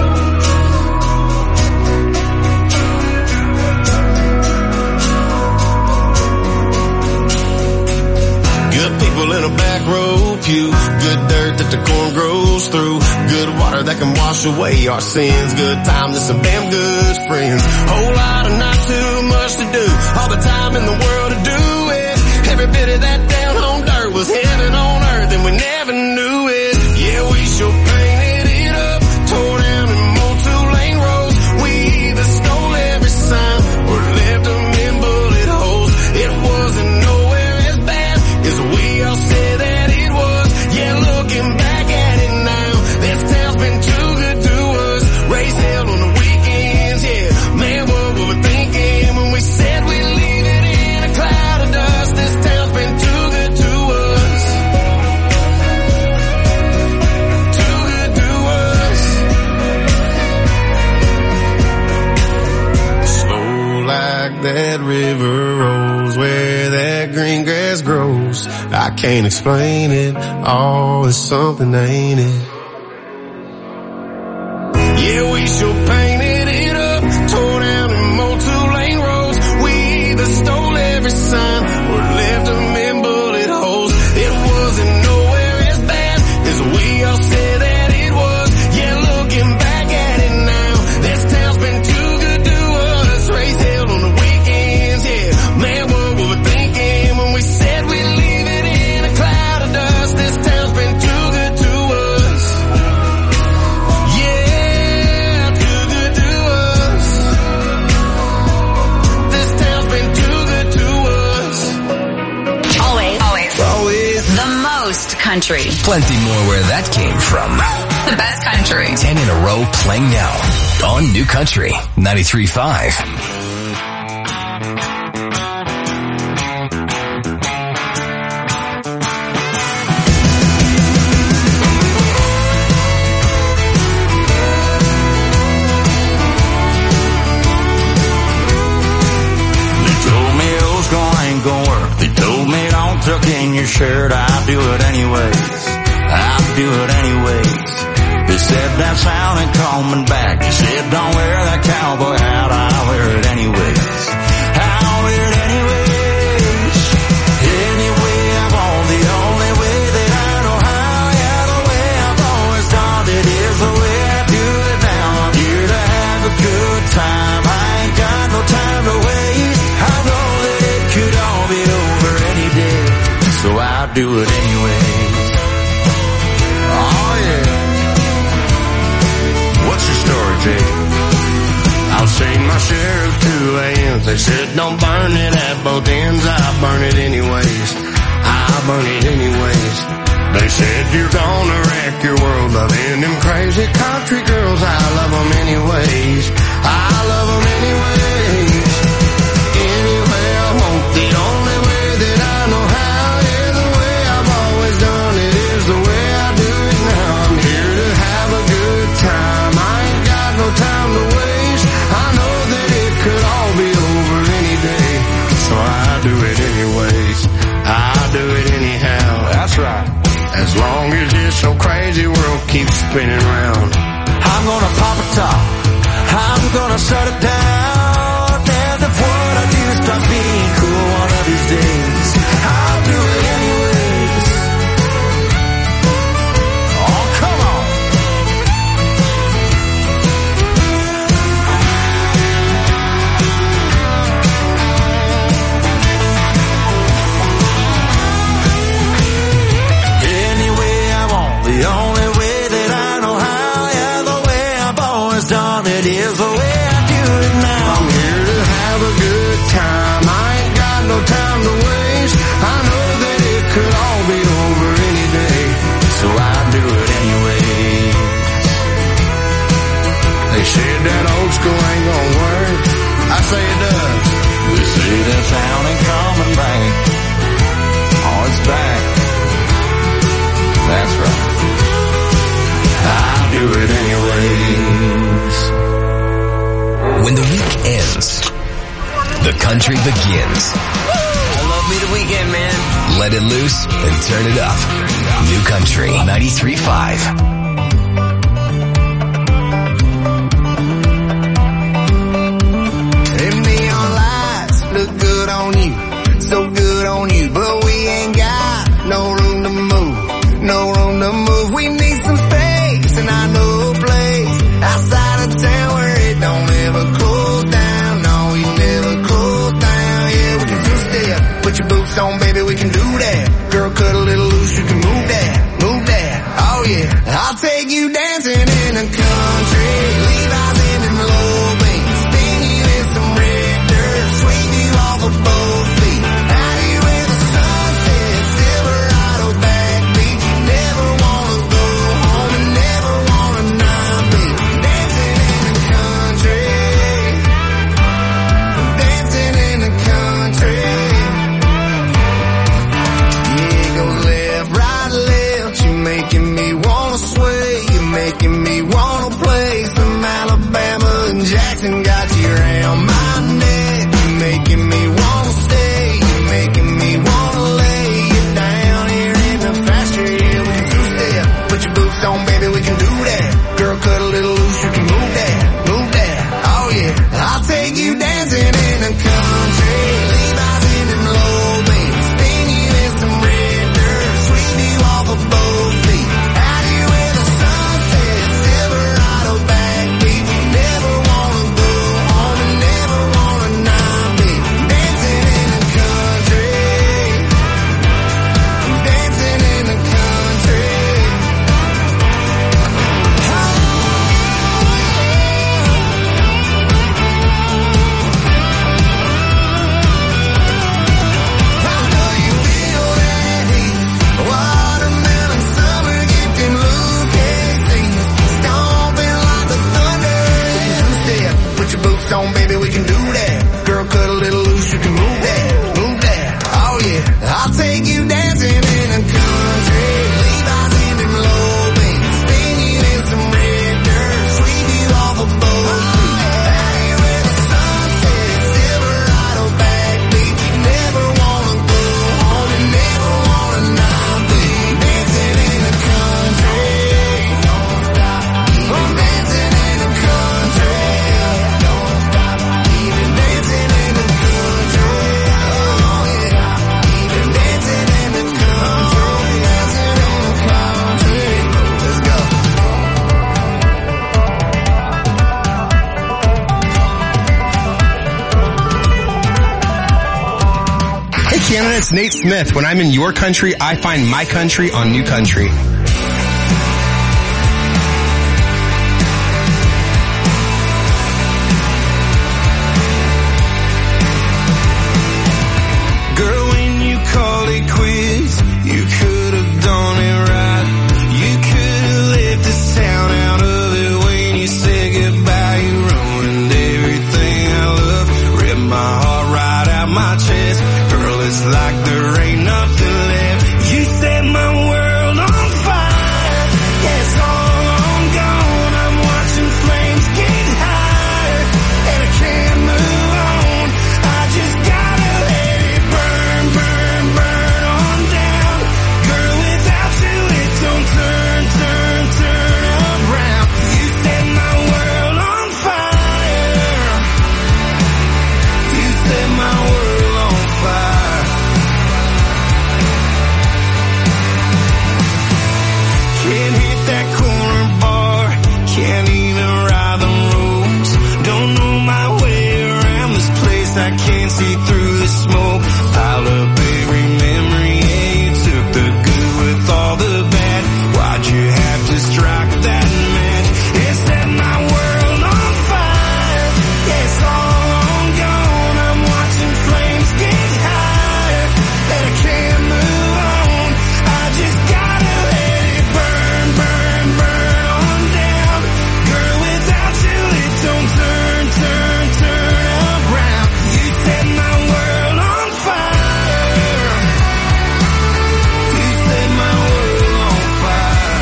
Good people in a back row pew. Good dirt that the corn grows through. Good water that can wash away our sins. Good times and some damn good friends. Whole lot of not too much to do. All the time in the world to do it. Every bit of that down home dirt was heaven on earth and we never knew it. Yeah, we sure painted it up. Tore down and mowed two-lane roads. We either stole every sign or left them in bullet holes. It wasn't nowhere as bad as we all said that it was. Yeah, looking back at it now, this town's been too good to us. Race held on the weekends, yeah. Man, what we were thinking when we said we'd leave it in a cloud of dust. This town's been too good to us. can't explain it. Oh, it's something, ain't it? Yeah, we sure painted it up, tore down and mowed two-lane roads. We either stole every sign or left them in bullet holes. It wasn't nowhere as bad as we all said that it was. Yeah, looking back at it now, this town's been too good to us. Raised hell on the weekends, yeah. Man, what were we thinking when we said we'd leave it in a cloud of dust? This town's been too good to us. Yeah, too good to us. This town's been too good to us.
Always, always,
Always.
the most country.
Plenty more where that came from.
The best country.
Ten in a row playing now on New Country ninety-three point five.
They told me old school ain't gonna work. They told me don't tuck in your shirt. I'll do it anyways. I'll do it anyways. They said that sound ain't coming back. They said don't wear that cowboy hat. I'll wear it anyways. I'll wear it anyways. Anyway, I want the only way that I know how. Yeah, the way I've always done it is the way I do it now. I'm here to have a good time. I ain't got no time to waste. I know that it could all be over any day, so I'll do it anyways. Oh yeah. What's your story, Jay? I'll sing my share of two A Ms. They said don't burn it at both ends. I'll burn it anyways. I'll burn it anyways. They said you're gonna wreck your world loving them crazy country girls. I love them anyways. I love them anyways. Anyway, I want the only way that I know how. Yeah, the way I've always done it is the way I do it now. I'm here to have a good time. I ain't got no time to waste. I know that it could all be over any day, so I do it anyways. I do it anyhow. That's right. As long as this so crazy world keeps spinning round, I'm gonna pop a top. I'm gonna shut it down. And if what I do stops being cool one of these days, I'll do it anyways. Oh, come on. Anyway, I want the only way that I know how. Yeah, the way I've always done it is the way I do it now. I'm here to have a good time. I ain't got no time to waste. I know that it could all be over any day, so I do it anyways. They said that old school ain't gonna work. I say it does. They say that sound ain't coming back. Oh, it's back. That's right. I'll do it anyways.
When the week ends, the country begins.
I love me the weekend, man.
Let it loose and turn it up. New Country ninety-three point five.
Them neon lights look good on you, so good on you, but we ain't got no room to move, no room to move. We need some space, and I know a place outside of town where it don't ever close down. No, we never close down. Yeah, we can two step, put your boots on, baby, we can do that. Girl, cut a little loose, you can move that, move that. Oh yeah, I'll take you dancing in the country, Levi's in them low beams, spin you in some red dirt, swing you off of both feet. Out here where the sun sets, Silverado backbeat. Never wanna go home and never wanna not be dancing in the country, dancing in the country. Yeah, it goes left, right, left. You're making me wanna sway. You're
it's Nate Smith. When I'm in your country, I find my country on New Country.
Girl, when you called it quits, you could have done it right. You could have left this town out of it when you said goodbye. You ruined everything I love, ripped my heart right out my chest. Girl, it's like there ain't nothing left. You set my world on fire. Yeah, it's all on gone. I'm watching flames get higher, and I can't move on. I just gotta let it burn, burn, burn on down. Girl, without you it don't turn, turn, turn around. You set my world on fire. You set my world on fire. Can't hit that corner bar, can't even ride the ropes. Don't know my way around this place, I can't see through the smoke. Piled up every memory, yeah, you took the good with all the bad. Why'd you have to strike that match? It set my world on fire. Yeah, it's all on gone. I'm watching flames get higher, and I can't move on. I just gotta let it burn, burn, burn on down. Girl, without you it don't turn, turn, turn around. You set my world on fire. You set my world on fire.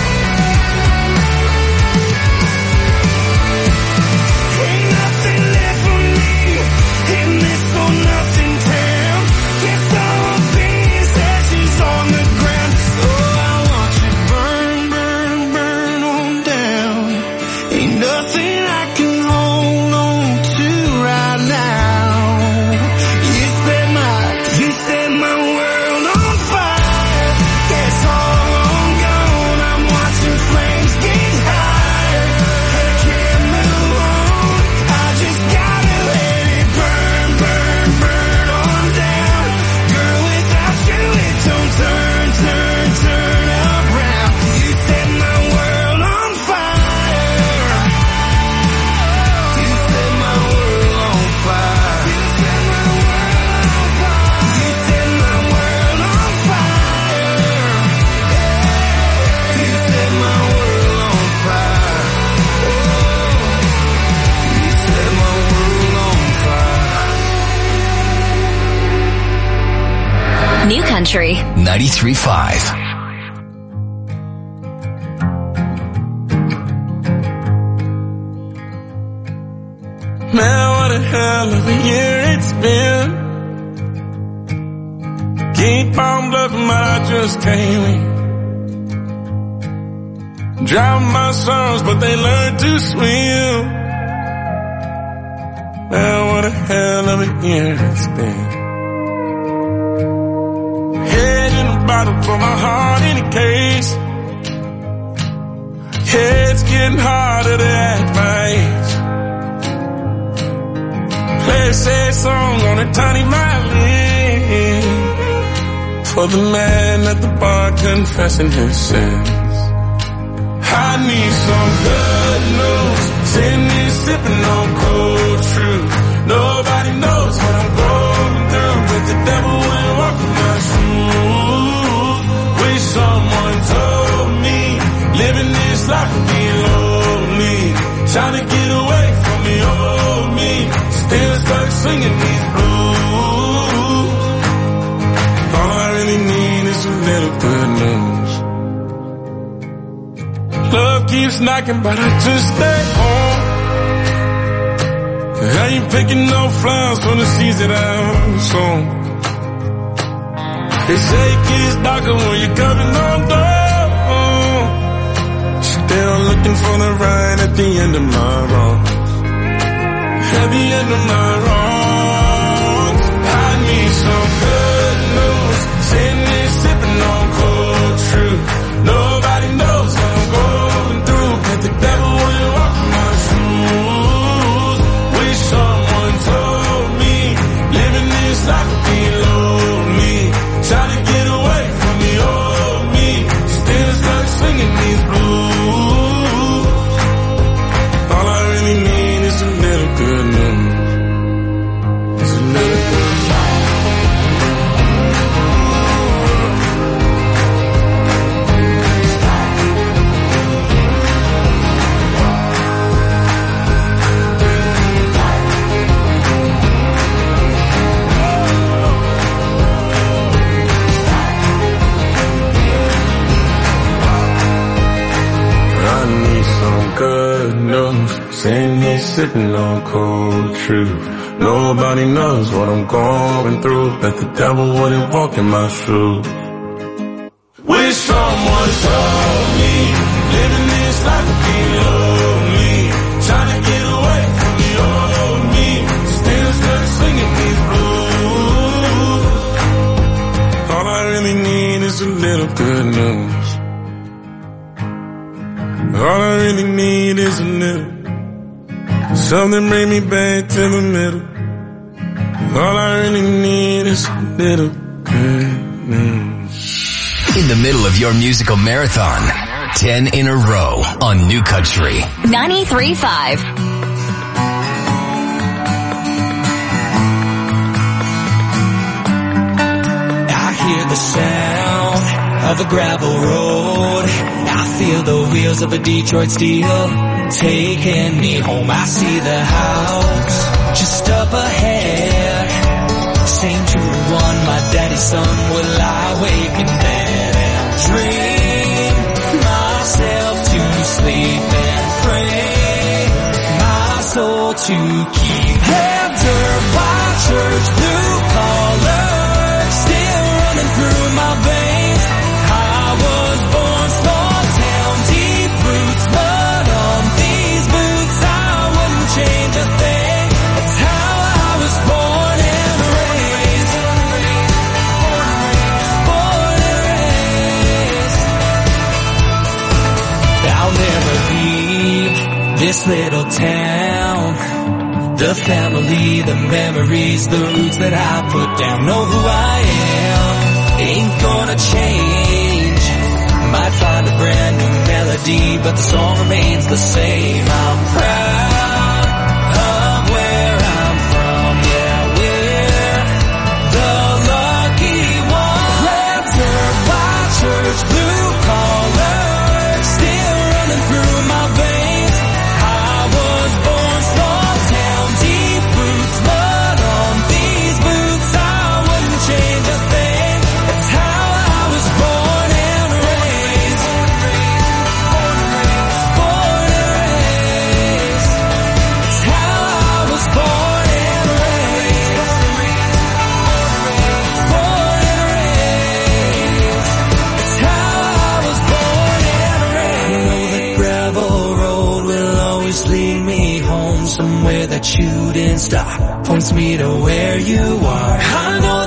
Ain't nothing left for me in this for nothing town. Guess I'll be as ashes on the ground. Oh, I want you burn, burn, burn on down. Ain't nothing I can hold on to right now. You set my, you set my world on fire. Yeah, it's all on gone. I'm watching flames get higher, and I can't move on. I just gotta let it burn, burn, burn on down. Girl, without you it don't turn, turn, turn around. You set my world on fire. You set my world on fire. You set my world on fire. You set my world on fire. You set my world on fire. You set my world on fire.
New Country ninety-three point five.
Man, what a hell of a year it's been. Keep on bluffing, but I just can't win. Drown my sons, but they learn to swim. Man, what a hell of a year it's been. Head in a bottle for my heart in a case. It's getting harder to act my age. Play a sad song on a tiny violin for the man at the bar confessing his sins. I need some good news, sitting here sipping on cold truth. Nobody knows what I'm going through, but the devil will walk in my shoes. Wish someone told me living this life would be lonely, trying to get away from the old me. Still stuck singing these blues. All I really need is a little good news. Love keeps knocking, but I just stay home. I ain't picking no flowers from the seeds that I've sown. They say it gets darker when you're coming on down. Still looking for the right at the end of my road. At the end of my wrongs, I need some good news. Sitting here sipping on cold truth. Nobody knows what I'm going through, but the devil will walk in my shoes. Wish someone told me living this life would be lonely, singing these blues. All I really need is a little good news. It's a little good good news, sitting here sipping on cold truth. Nobody knows what I'm going through, bet the devil wouldn't walk in my shoes. Wish someone told me, living this life would be lonely, trying to get away from the old me, still stuck singing these blues. All I really need is a little good news. All I really need is a little, something bring me back to the middle. All I really need is a little good news.
In the middle of your musical marathon, ten in a row on New Country
ninety-three point five.
I hear the sound of a gravel road. I feel the wheels of a Detroit Steel taking me home. I see the house just up ahead. Same to one, my daddy's son would lie awake in bed and dream myself to sleep and pray my soul to keep. Entered by church blue collar, still running through my veins. I was born small town, deep roots, but on these boots I wouldn't change a thing. That's how I was born and raised. Born and raised. I'll never leave this little town. The family, the memories, the roots that I put down. Know who I am, ain't gonna change. Might find a brand new melody, but the song remains the same. I'm proud of where I'm from, yeah, we're the lucky ones. Planted by church blue collar, still running through my veins. I was born small town, deep roots, but on these boots I wouldn't change a thing. That's how I was born and raised. Born and raised. That's how I was born and raised. Born and raised. That's how I was born and raised. I know the gravel road will always lead me home, somewhere that you didn't stop, points me to where you are. I know